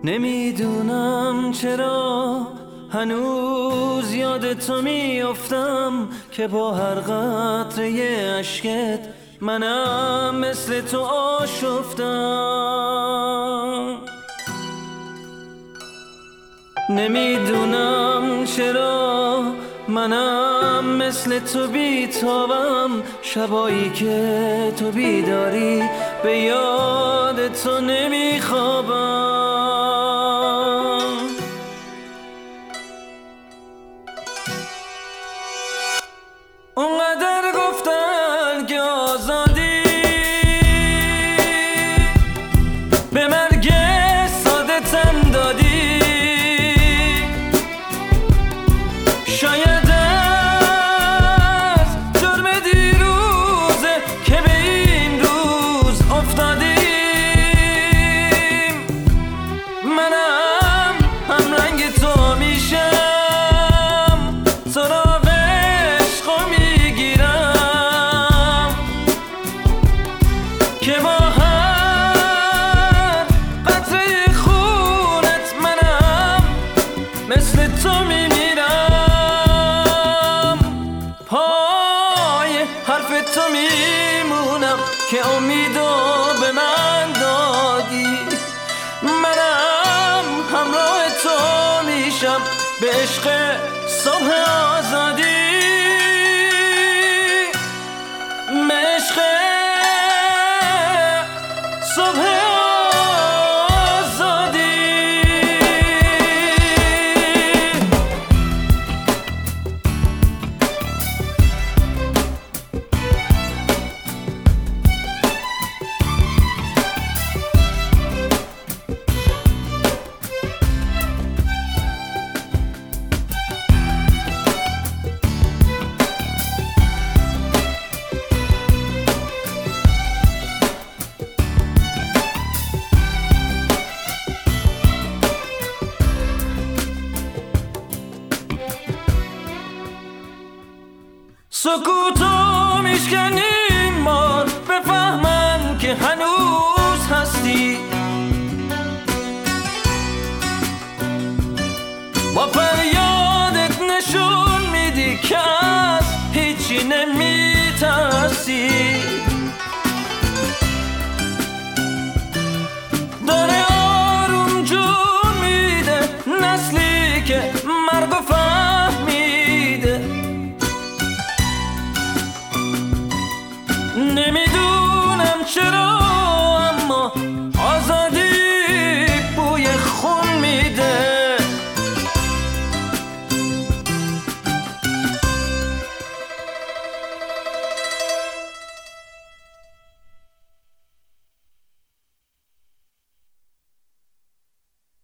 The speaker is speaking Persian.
نمیدونم چرا هنوز یاد تو میافتم که با هر قطره اشکت منم مثل تو آشفتم. نمیدونم چرا منم مثل تو بیتابم، شبایی که تو بیداری به یاد تو نمیخوابم. اونقدر گفتن که آزادی به مرگ ساده تن دادی، شاید از جرم دیروزه که به این روز افتادیم. منم هم رنگ تو میشم، سراغ عشقو میگیرم که با هر قطره خونت منم مثل تو میمیرم. پای حرف تو میمونم که امیدو به من دادی، منم همراه تو میشم به عشق صبح آزادی، به عشق صبح آزادی. سکوتو میشکنیم بار بفهمن که هنوز هستی، با فریادت نشون میدی که از هیچی نمیترسی. داره آروم جون میده نسلی که مرگو فهمیده. نمیدونم چرا اما آزاد